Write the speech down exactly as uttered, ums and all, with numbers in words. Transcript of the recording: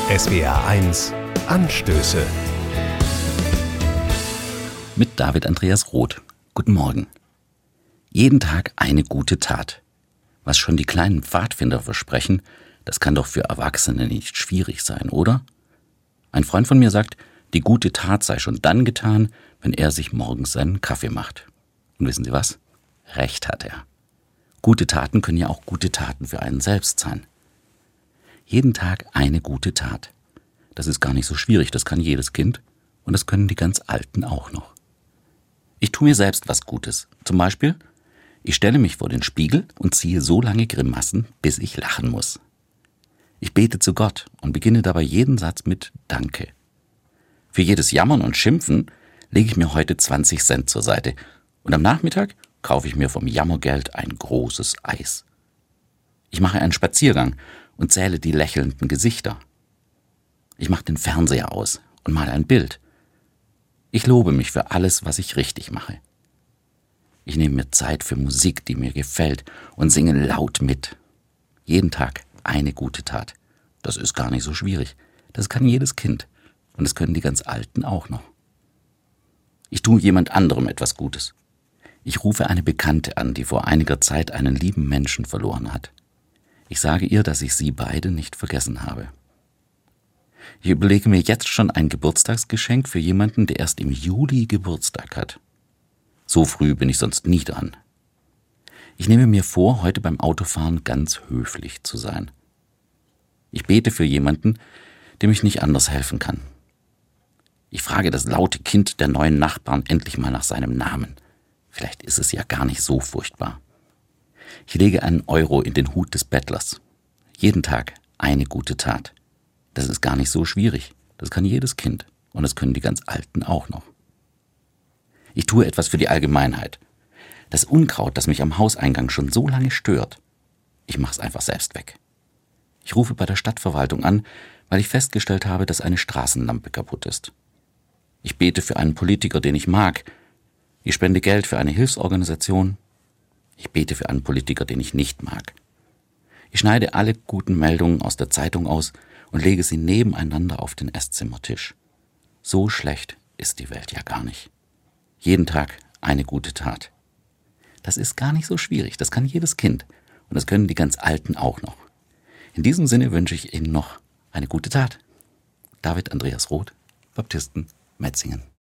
S W R eins Anstöße. Mit David Andreas Roth. Guten Morgen. Jeden Tag eine gute Tat. Was schon die kleinen Pfadfinder versprechen, das kann doch für Erwachsene nicht schwierig sein, oder? Ein Freund von mir sagt, die gute Tat sei schon dann getan, wenn er sich morgens seinen Kaffee macht. Und wissen Sie was? Recht hat er. Gute Taten können ja auch gute Taten für einen selbst sein. Jeden Tag eine gute Tat. Das ist gar nicht so schwierig, das kann jedes Kind und das können die ganz Alten auch noch. Ich tue mir selbst was Gutes. Zum Beispiel, ich stelle mich vor den Spiegel und ziehe so lange Grimassen, bis ich lachen muss. Ich bete zu Gott und beginne dabei jeden Satz mit Danke. Für jedes Jammern und Schimpfen lege ich mir heute zwanzig Cent zur Seite und am Nachmittag kaufe ich mir vom Jammergeld ein großes Eis. Ich mache einen Spaziergang und zähle die lächelnden Gesichter. Ich mache den Fernseher aus und male ein Bild. Ich lobe mich für alles, was ich richtig mache. Ich nehme mir Zeit für Musik, die mir gefällt, und singe laut mit. Jeden Tag eine gute Tat. Das ist gar nicht so schwierig. Das kann jedes Kind. Und das können die ganz Alten auch noch. Ich tue jemand anderem etwas Gutes. Ich rufe eine Bekannte an, die vor einiger Zeit einen lieben Menschen verloren hat. Ich sage ihr, dass ich sie beide nicht vergessen habe. Ich überlege mir jetzt schon ein Geburtstagsgeschenk für jemanden, der erst im Juli Geburtstag hat. So früh bin ich sonst nie dran. Ich nehme mir vor, heute beim Autofahren ganz höflich zu sein. Ich bete für jemanden, dem ich nicht anders helfen kann. Ich frage das laute Kind der neuen Nachbarn endlich mal nach seinem Namen. Vielleicht ist es ja gar nicht so furchtbar. Ich lege einen Euro in den Hut des Bettlers. Jeden Tag eine gute Tat. Das ist gar nicht so schwierig. Das kann jedes Kind. Und das können die ganz Alten auch noch. Ich tue etwas für die Allgemeinheit. Das Unkraut, das mich am Hauseingang schon so lange stört, ich mache es einfach selbst weg. Ich rufe bei der Stadtverwaltung an, weil ich festgestellt habe, dass eine Straßenlampe kaputt ist. Ich bete für einen Politiker, den ich mag. Ich spende Geld für eine Hilfsorganisation. Ich bete für einen Politiker, den ich nicht mag. Ich schneide alle guten Meldungen aus der Zeitung aus und lege sie nebeneinander auf den Esszimmertisch. So schlecht ist die Welt ja gar nicht. Jeden Tag eine gute Tat. Das ist gar nicht so schwierig, das kann jedes Kind und das können die ganz Alten auch noch. In diesem Sinne wünsche ich Ihnen noch eine gute Tat. David Andreas Roth, Baptisten, Metzingen.